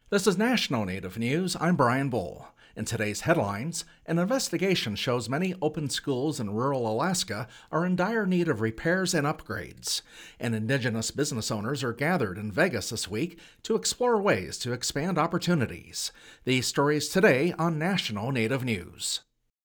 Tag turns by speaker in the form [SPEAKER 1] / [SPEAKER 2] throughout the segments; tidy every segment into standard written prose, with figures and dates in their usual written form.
[SPEAKER 1] This is National Native News. I'm Brian Bull. In today's headlines, an investigation shows many open schools in rural Alaska are in dire need of repairs and upgrades. And Indigenous business owners are gathered in Vegas this week to explore ways to expand opportunities. These stories today on National Native News.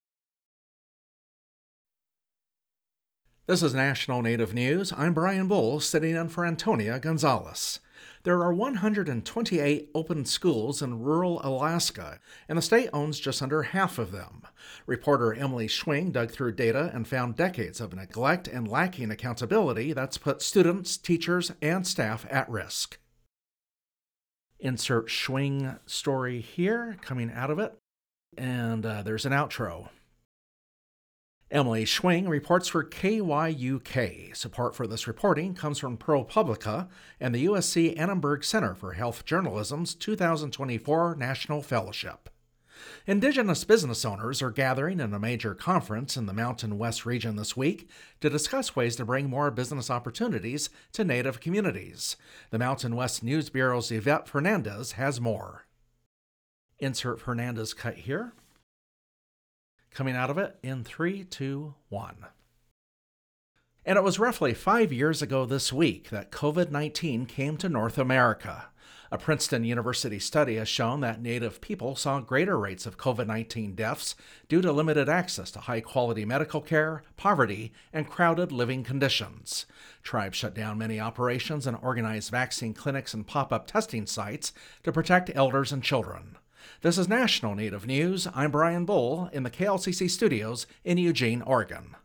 [SPEAKER 1] This is National Native News. I'm Brian Bull, sitting in for Antonia Gonzalez. There are 128 open schools in rural Alaska, and the state owns just under half of them. Reporter Emily Schwing dug through data and found decades of neglect and lacking accountability that's put students, teachers, and staff at risk. Insert Schwing story here, coming out of it, and there's an outro. Emily Schwing reports for KYUK. Support for this reporting comes from ProPublica and the USC Annenberg Center for Health Journalism's 2024 National Fellowship. Indigenous business owners are gathering in a major conference in the Mountain West region this week to discuss ways to bring more business opportunities to Native communities. The Mountain West News Bureau's Yvette Fernandez has more. Insert Fernandez cut here. Coming out of it in 3, 2, 1. And it was roughly 5 years ago this week that COVID-19 came to North America. A Princeton University study has shown that Native people saw greater rates of COVID-19 deaths due to limited access to high-quality medical care, poverty, and crowded living conditions. Tribes shut down many operations and organized vaccine clinics and pop-up testing sites to protect elders and children. This is National Native News. I'm Brian Bull in the KLCC studios in Eugene, Oregon.